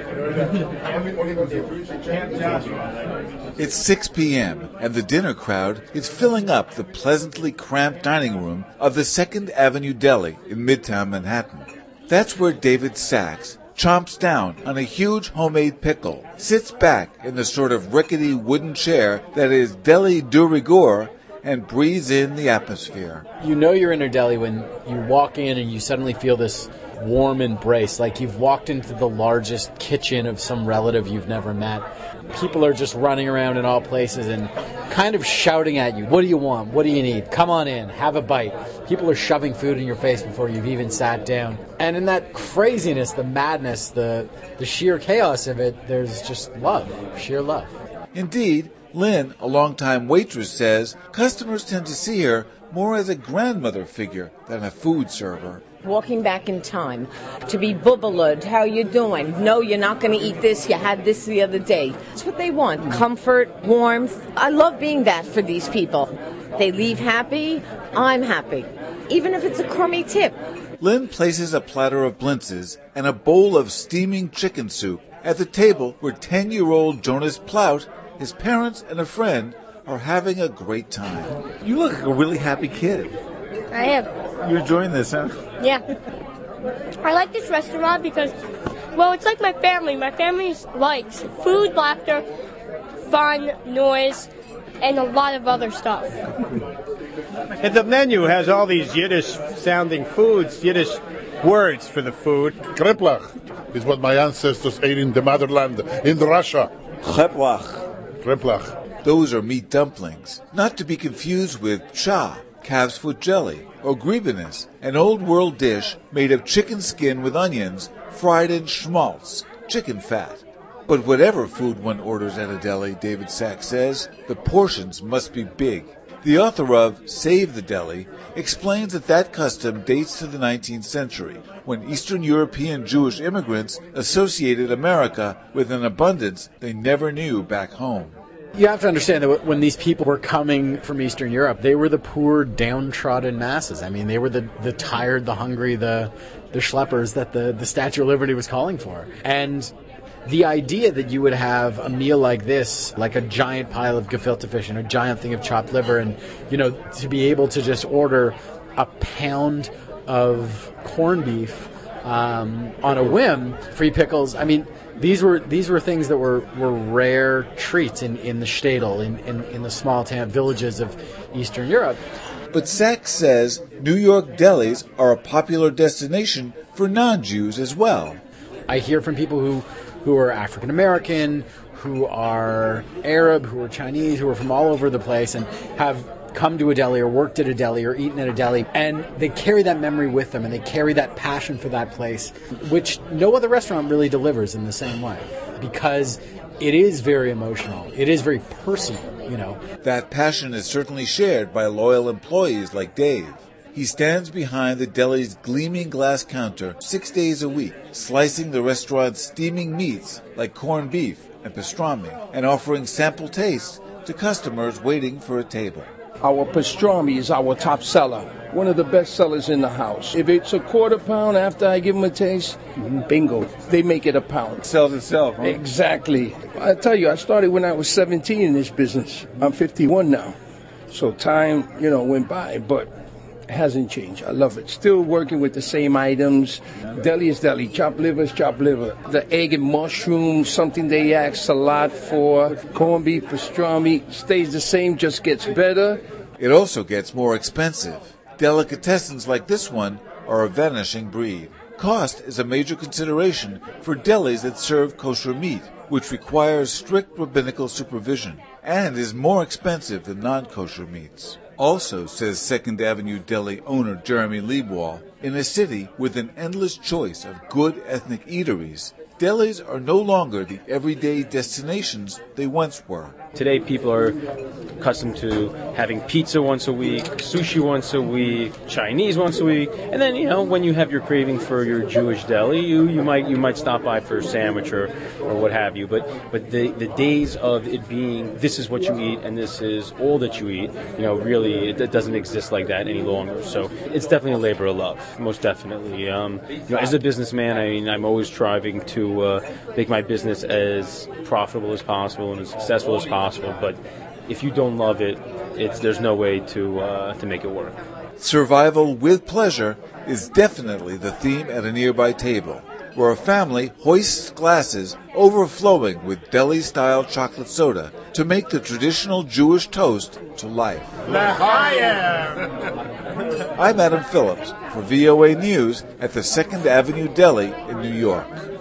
It's 6 p.m., and the dinner crowd is filling up the pleasantly cramped dining room of the 2nd Avenue Deli in Midtown Manhattan. That's where David Sachs chomps down on a huge homemade pickle, sits back in the sort of rickety wooden chair that is deli de rigueur, and breathes in the atmosphere. You know you're in a deli when you walk in and you suddenly feel this warm embrace, like you've walked into the largest kitchen of some relative you've never met. People are just running around in all places and kind of shouting at you, what do you want? What do you need? Come on in, have a bite. People are shoving food in your face before you've even sat down. And in that craziness, the madness, the sheer chaos of it, there's just love, sheer love. Indeed, Lynn, a longtime waitress, says customers tend to see her more as a grandmother figure than a food server. Walking back in time, to be bubbled, how you doing? No, you're not going to eat this, you had this the other day. It's what they want, comfort, warmth. I love being that for these people. They leave happy, I'm happy, even if it's a crummy tip. Lynn places a platter of blintzes and a bowl of steaming chicken soup at the table where 10-year-old Jonas Plaut, his parents, and a friend are having a great time. You look like a really happy kid. I am. You're enjoying this, huh? Yeah. I like this restaurant because, well, it's like my family. My family likes food, laughter, fun, noise, and a lot of other stuff. And the menu has all these Yiddish-sounding foods, Yiddish words for the food. Kreplach is what my ancestors ate in the motherland, in Russia. Kreplach. Those are meat dumplings, not to be confused with cha, calf's foot jelly, or griebenes, an old-world dish made of chicken skin with onions, fried in schmaltz, chicken fat. But whatever food one orders at a deli, David Sachs says, the portions must be big. The author of Save the Deli explains that custom dates to the 19th century, when Eastern European Jewish immigrants associated America with an abundance they never knew back home. You have to understand that when these people were coming from Eastern Europe, they were the poor, downtrodden masses. I mean, they were the tired, the hungry, the schleppers that the Statue of Liberty was calling for. And the idea that you would have a meal like this, like a giant pile of gefilte fish and a giant thing of chopped liver, and, you know, to be able to just order a pound of corned beef on a whim, free pickles, I mean, these were things that were rare treats in the shtetl, in the small town villages of Eastern Europe. But Sachs says New York delis are a popular destination for non-Jews as well. I hear from people who are African American, who are Arab, who are Chinese, who are from all over the place and have come to a deli or worked at a deli or eaten at a deli, and they carry that memory with them and they carry that passion for that place, which no other restaurant really delivers in the same way, because it is very emotional. It is very personal, you know. That passion is certainly shared by loyal employees like Dave. He stands behind the deli's gleaming glass counter 6 days a week, slicing the restaurant's steaming meats like corned beef and pastrami, and offering sample tastes to customers waiting for a table. Our pastrami is our top seller, one of the best sellers in the house. If it's a quarter pound after I give them a taste, bingo, they make it a pound. Sells itself, huh? Exactly. I tell you, I started when I was 17 in this business. I'm 51 now. So time, went by, but it hasn't changed. I love it. Still working with the same items. Deli is deli. Chopped liver is chopped liver. The egg and mushroom, something they ask a lot for. Corned beef, pastrami, stays the same, just gets better. It also gets more expensive. Delicatessens like this one are a vanishing breed. Cost is a major consideration for delis that serve kosher meat, which requires strict rabbinical supervision and is more expensive than non-kosher meats. Also, says 2nd Avenue Deli owner Jeremy Liebwall, in a city with an endless choice of good ethnic eateries, delis are no longer the everyday destinations they once were. Today people are accustomed to having pizza once a week, sushi once a week, Chinese once a week, and then, when you have your craving for your Jewish deli, you might stop by for a sandwich or what have you. But the days of it being this is what you eat and this is all that you eat, really it doesn't exist like that any longer. So it's definitely a labor of love, most definitely. As a businessman, I'm always striving to to make my business as profitable as possible and as successful as possible. But if you don't love it, there's no way to make it work. Survival with pleasure is definitely the theme at a nearby table, where a family hoists glasses overflowing with deli-style chocolate soda to make the traditional Jewish toast to life. L'chaim! I'm Adam Phillips for VOA News at the 2nd Avenue Deli in New York.